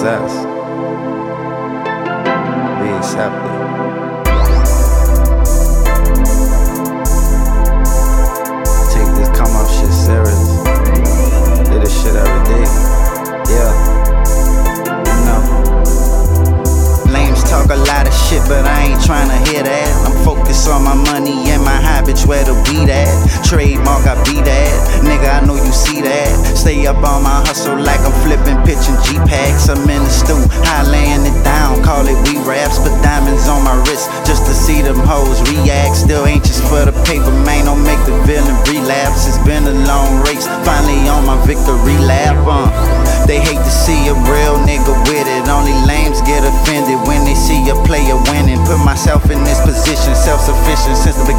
success. We accept it. Take this come up shit serious. Do this shit every day. Yeah. You know. Lames talk a lot of shit, but I ain't tryna hear that. I'm focused on my money and my habits, where to be that. Trademark, I be that. Nigga, I know you see that. Stay up on my hustle like I'm flipping, pitching G-Packs. I'm in the stew, high laying it down, call it we raps. Put diamonds on my wrist just to see them hoes react. Still anxious for the paper, man, don't make the villain relapse. It's been a long race, finally on my victory lap. They hate to see a real nigga with it. Only lames get offended when they see a player winning. Put myself in this position, self-sufficient since the beginning.